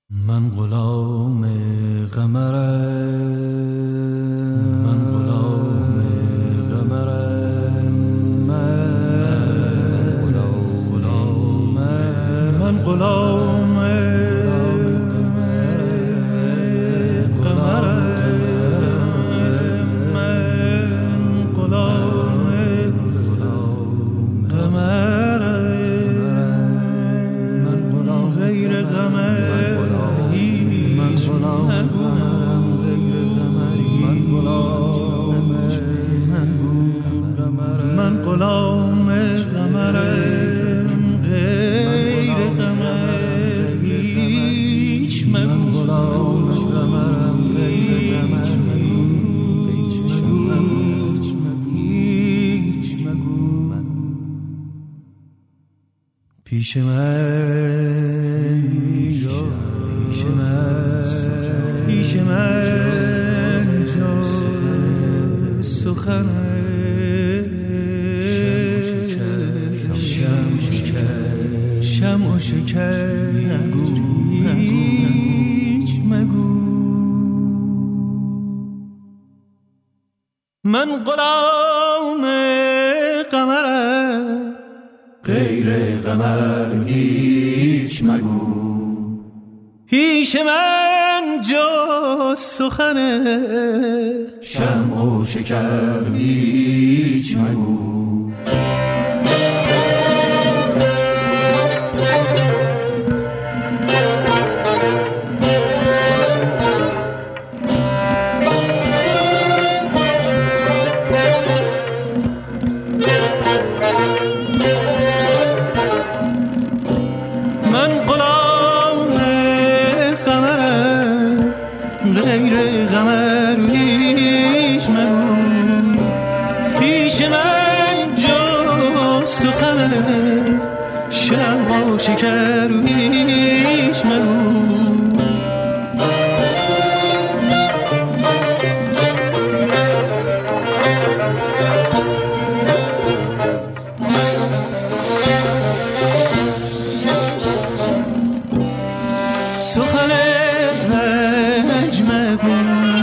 من غلام قمرم، من غلام قمرم، من غلام پیش من جا سخن شمع و شکر هیچ مگو. من غلام قمرم، غیر قمر هیچ مگو. پیش من جا سخن شمع و شکر هیچ مگو. شکر هیچ مگو. سخن رنج مگو،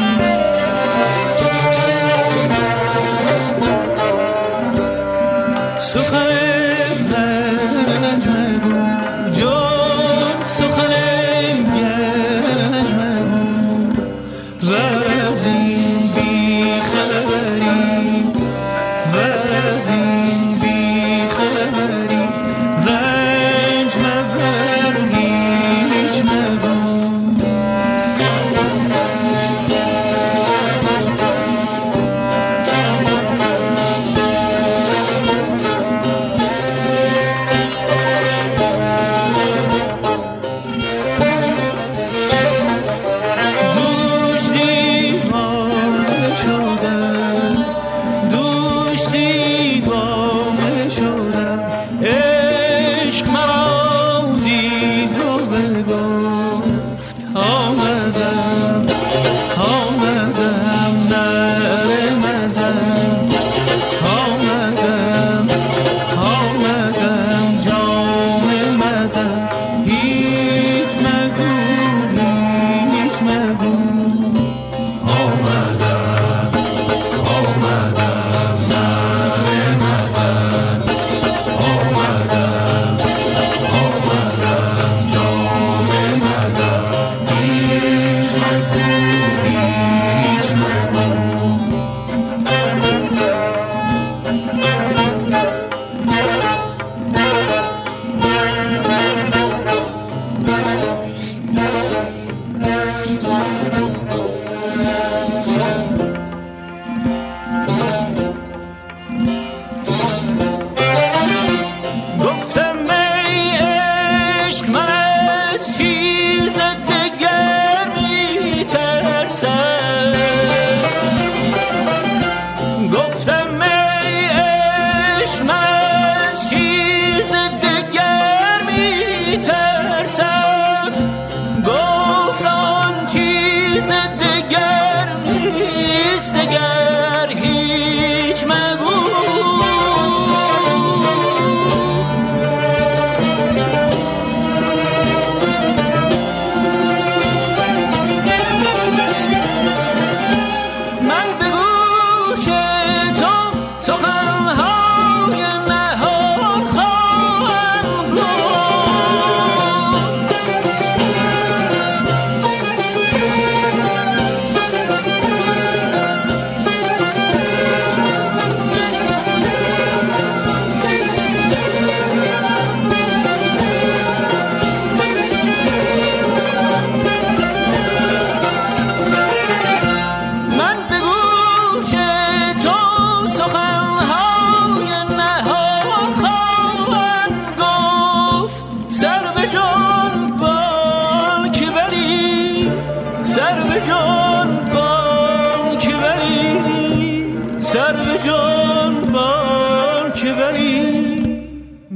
سخن رنج مگو، جان سخن گنج مگو. و از این بیخبری، و از این بیخبری، رنج مبر هیچ مگو.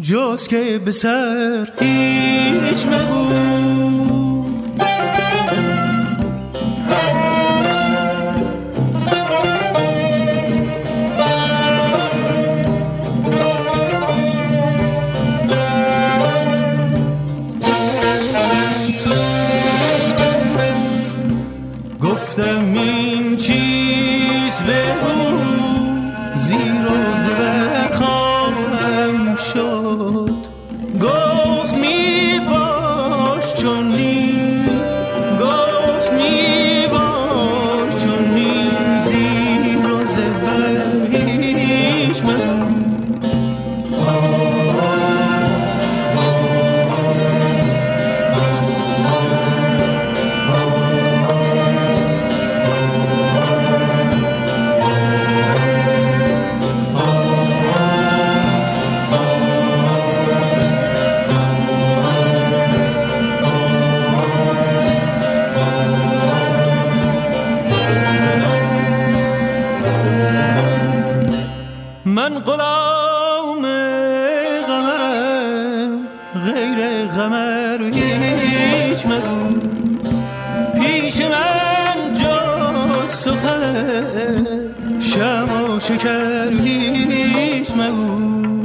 جز که به سر هیچ مگو. گفتم این چیز بگو زیر و زبر خواهم شد. گفت می باش چون نی، گفت می باش چون نی، زیر و زبر هیچ مگو. من غلام قمرم، غیر قمر هیچ مگو. پیش من جز سخن شمع و شکر هیچ مگو.